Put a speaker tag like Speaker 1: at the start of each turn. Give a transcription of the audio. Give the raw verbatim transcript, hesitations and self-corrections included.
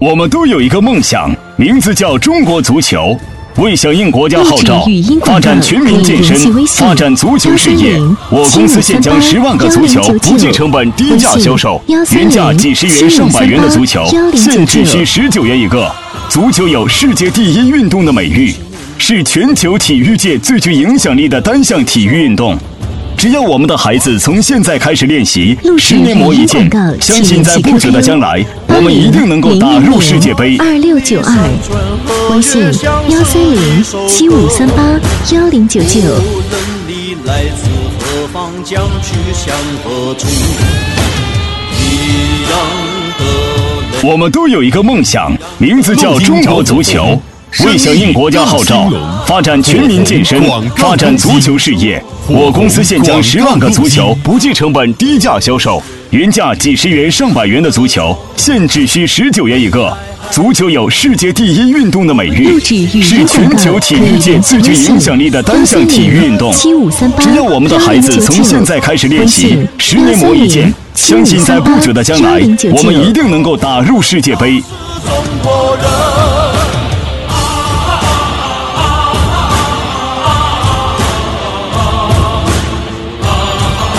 Speaker 1: 我们都有一个梦想，名字叫中国足球。为响应国家号召，发展全民健身，发展足球事业，我公司现将十万个足球不计成本低价销售，原价几十元、上百元的足球，现只需十九元一个。足球有世界第一运动的美誉，是全球体育界最具影响力的单项体育运动。只要我们的孩子从现在开始练习，十年磨一剑，相信在不久的将来，我们一定能够打入世界杯。
Speaker 2: 二六九二，微信幺三零七五三八幺零九九。
Speaker 3: 来自何方，将去向何处？一样的。
Speaker 1: 我们都有一个梦想，名字叫中国足球。为响应国家号召，发展全民健身，发展足球事业，我公司现将十万个足球不计成本低价销售，原价几十元、上百元的足球，现只需十九元一个。足球有世界第一运动的美誉，是全球体育界最具影响力的单项体育运动。只要我们的孩子从现在开始练习，十年磨一剑，相信在不久的将来，我们一定能够打入世界杯。
Speaker 3: 中国人